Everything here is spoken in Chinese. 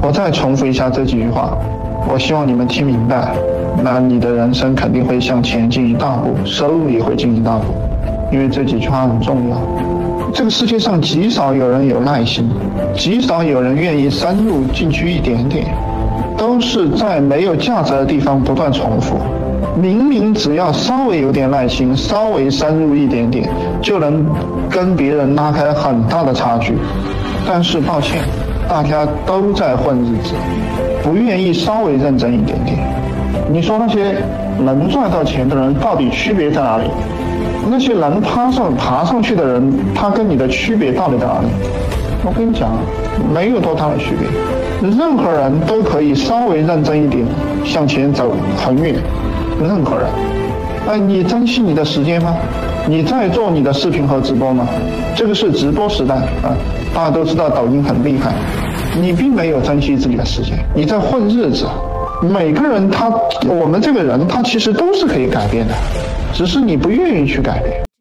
我再重复一下这几句话，我希望你们听明白，那你的人生肯定会向前进一大步，收入也会进一大步，因为这几句话很重要。这个世界上极少有人有耐心，极少有人愿意深入进去一点点，都是在没有价值的地方不断重复。明明只要稍微有点耐心，稍微深入一点点，就能跟别人拉开很大的差距。但是抱歉，大家都在混日子，不愿意稍微认真一点点。你说那些能赚到钱的人到底区别在哪里？那些能爬上去的人，他跟你的区别到底在哪里？我跟你讲，没有多大的区别。任何人都可以稍微认真一点，向前走很远。任何人，你珍惜你的时间吗？你在做你的视频和直播吗？这个是直播时代啊，大家都知道抖音很厉害，你并没有珍惜自己的时间，你在混日子。每个人我们这个人他其实都是可以改变的，只是你不愿意去改变。